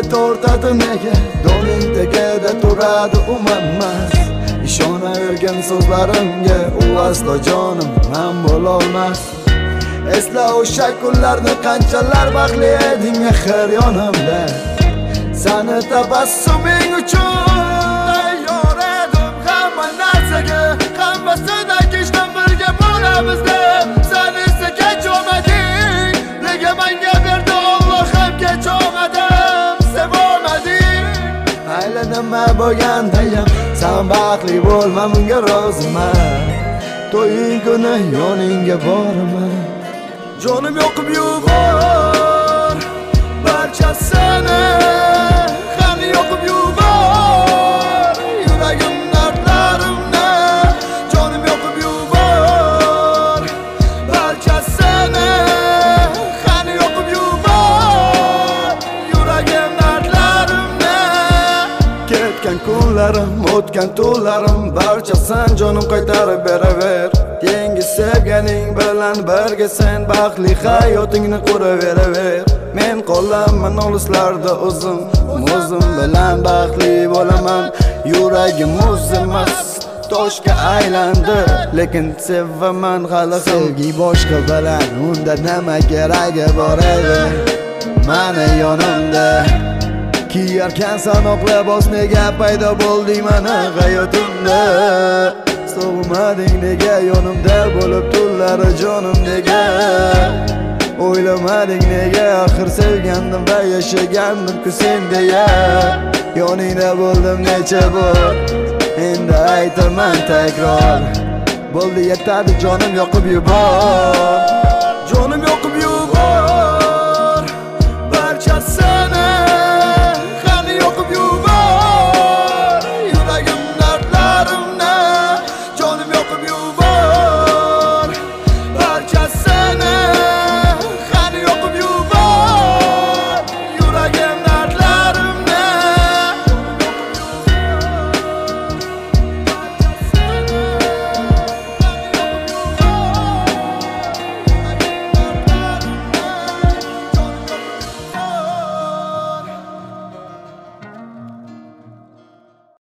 tortadi nega do'ning tagida turadi umanmas ishonavergan so'zlarimga u aslo jonim man bo'lolmas esla o'sha kunlarni qanchalar baxtli eding mehr yonimda sani tabassuming uchun tayyor edim hamma narsaga hammasini kechdan birga bo'lamiz deb sen esa kech olmading nega menga berdi Alloh ham kech olmadim sevolmading mayli nima bo'lgandayam sen baxtli bo'lma bunga roziman to'ying kuni yoningga boraman jonim yoqib yubor barchasini qani yoqib yubor yuragim dardlarimni jonim yoqib yubor barchasini qani yoqib yubor yuragim dardlarimni ketgan kunlarim o'tgan tunlarim barchasan jonim qaytarib beraver Yengi sevganing bilan birga sen baxtli hayotingni quraver men qo'llaman olislarda o'zim bilan baxtli bo'laman yuragim muz emas toshga aylandi lekin sevaman hali sevgi boshqa bilan unda nima keragi bor edi mana yonimda kiyarkan sanoq libos nega paydo bo'lding mani hayotimda So'g'mading nega yonimda bo'lib tunlari jonim nega o'ylamading nega axir sevgandim va yashagandim-ku sen deya yoningda bo'ldim necha bor endi aytaman takror bo'ldi yetadi jonim yoqib yubor